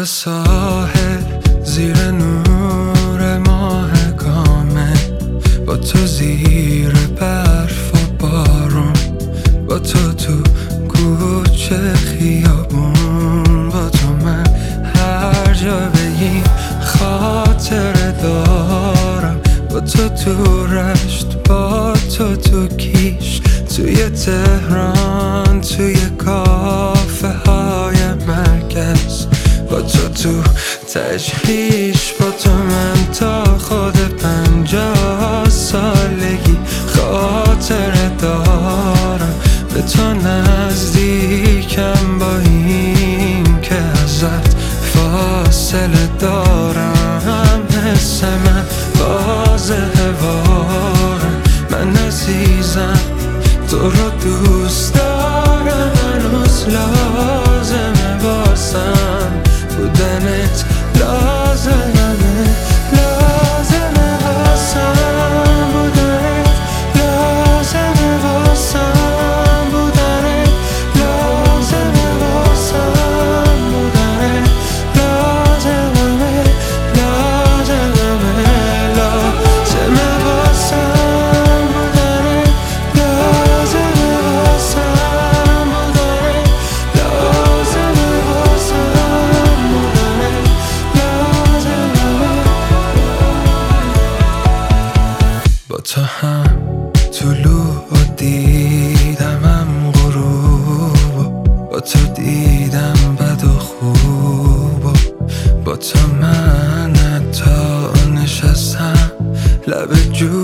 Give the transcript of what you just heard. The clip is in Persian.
کنار ساحل زیر نور ماه کامل، با تو زیر برف و بارون، با تو تو کوچه خیابون، با تو من هر جا بگیم خاطره دارم، با تو تو رشت، با تو تو کیش، توی تهران، توی کافه های مرکز، با تو تو تجهیش، با تو من تا خود 50 سالگی خاطره دارم، به تو نزدیکم با این که ازت فاصله دارم، حس من واضحه وارم، من عزیزم تو رو دوست دارم، هنوز لازمه واسم بودنت، لازمه واسم بودنت، لازمه واسم بودنت، لازمه واسم بودنت، لازمه واسم بودنت، لازمه واسم بودنت، لازمه واسم بودنت، با تو هم طلوع و دیدمم غروب، با تو دیدم بد و خوب، با تو من حتی نشستم لب جو